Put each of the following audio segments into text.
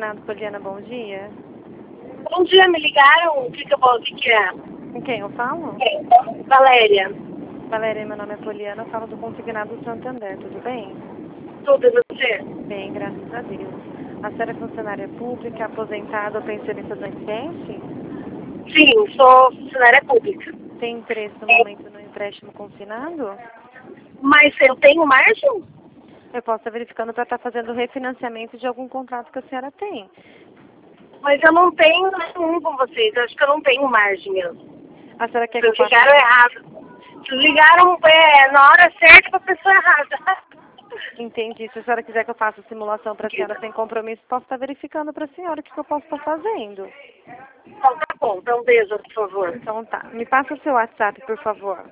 consignado, Poliana, bom dia. Bom dia, me ligaram? O que é? Com quem eu falo? Valéria. Valéria, meu nome é Poliana, eu falo do consignado Santander, tudo bem? Tudo e você? Bem, graças a Deus. A senhora é funcionária pública, aposentada ou pensionista do INSS? Sim, sou funcionária pública. Tem interesse no momento no empréstimo consignado? Mas eu tenho margem? Eu posso estar verificando para estar fazendo refinanciamento de algum contrato que a senhora tem. Mas eu não tenho nenhum com vocês. Eu acho que eu não tenho margem mesmo. A senhora quer que eu Vocês faça... ligaram errado. Vocês ligaram na hora certa para a pessoa errada. Entendi. Se a senhora quiser que eu faça simulação para a senhora sem compromisso, posso estar verificando para a senhora o que eu posso estar fazendo. Então tá bom. Então beijo, por favor. Então tá. Me passa o seu WhatsApp, por favor.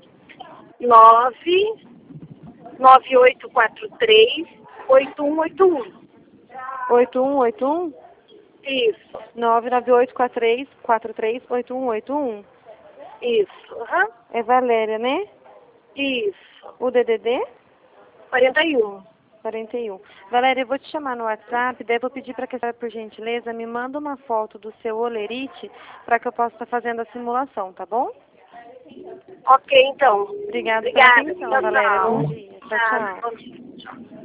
99843-8181. 8181? Isso. 99843-438181. Isso. Uhum. É Valéria, né? Isso. O DDD? 41. 41. Valéria, eu vou te chamar no WhatsApp, daí eu vou pedir para que a senhora, por gentileza, me manda uma foto do seu olerite para que eu possa estar fazendo a simulação, tá bom? Ok, então. Obrigada pela Obrigada. atenção, Tchau, Valéria. tchau. Bom dia. Tchau, tchau. Bom dia. Tchau.